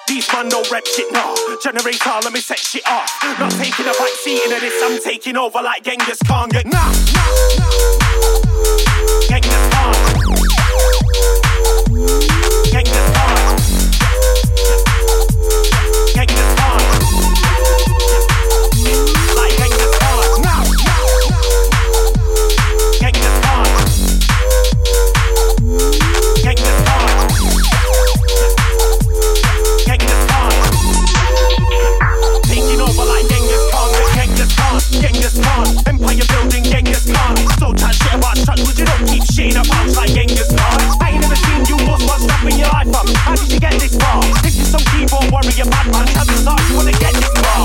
These man no rep shit, no. Generator, let me set shit off. Not taking a back seat into this, I'm taking over like Genghis Khan. Get nah. Genghis Khan. Genghis Khan. Genghis Khan. Like Genghis Khan. Nah. Genghis Khan. Genghis Khan. Genghis Khan. Taking over like Genghis Khan. Genghis Khan. Genghis Khan. Empire building Genghis Khan. So tight shit about trust, would you don't keep shitting about like Genghis Khan. I ain't never seen you boss what's snapping your life up. How did you get this far? This is some keyboard warrior bad man. Chances are you wanna get this far.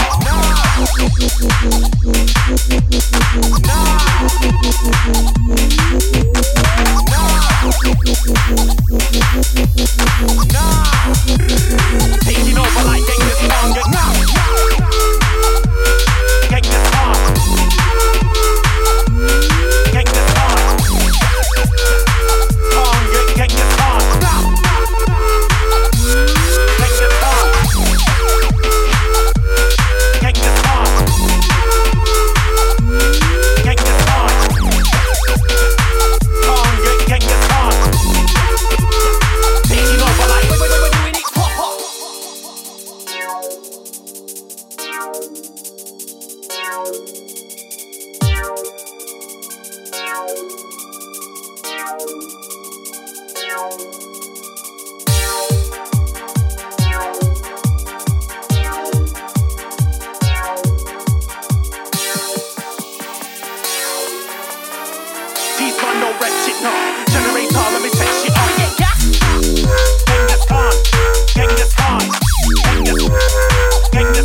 Taking over like Genghis Khan. Genghis Khan. Genghis Khan. Genghis Khan. Genghis Khan. Genghis Khan. Genghis Khan. Genghis Khan. Taking over like we're doing it pop pop. These man no red shit, no. Generator, let me set shit off. Genghis Khan. Genghis Khan. Genghis. Genghis.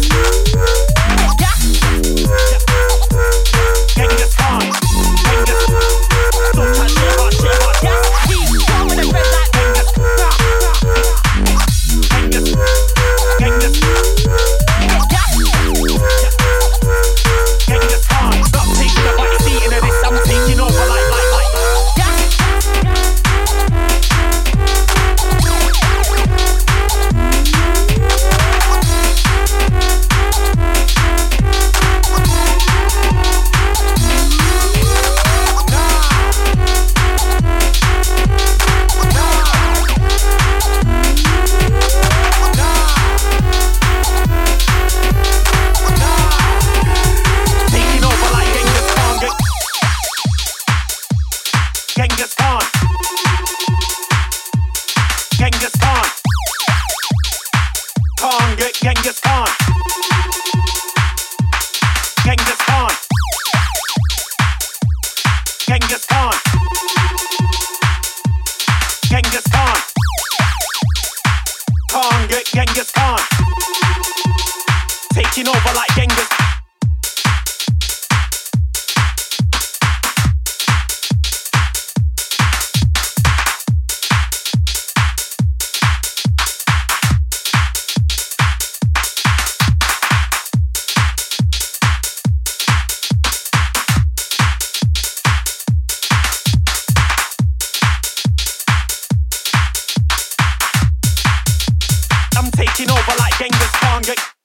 Genghis Khan. Genghis. Don't touch shit about shit about. He's going with the red light. Genghis. Genghis. Genghis. Genghis Khan. Not taking a back seat into this, I'm taking over like. Genghis Khan. Genghis Khan. Genghis Khan. Genghis Khan. Genghis Khan. Genghis Khan. Genghis Khan. Taking over like Genghis. I'm taking over like Genghis Khan.